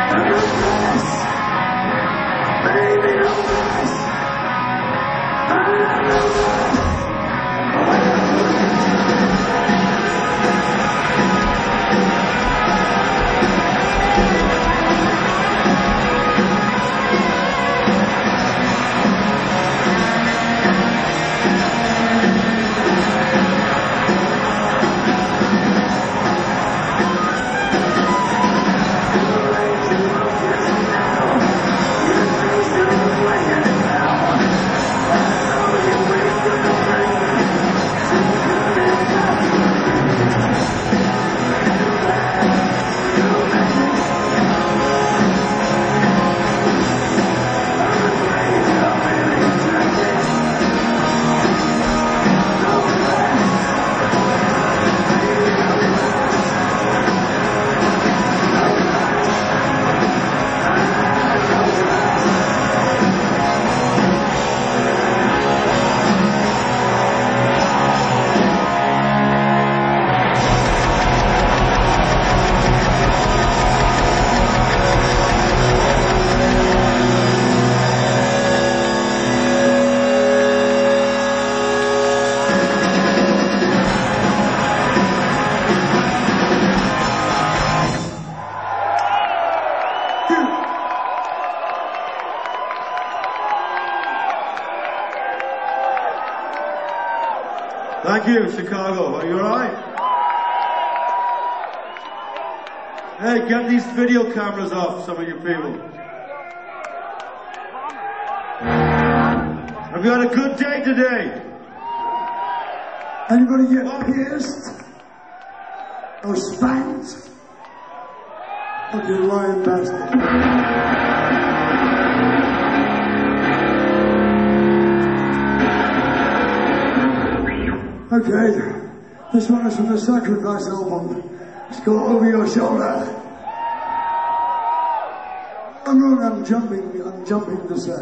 Thank you, Chicago. Are you alright? Hey, get these video cameras off, some of you people. Have you had a good day today? Anybody get pierced? Or spanked? Or you lying bastard? Okay, this one is from the Sacrifice album. It's called Over Your Shoulder. I'm jumping the set.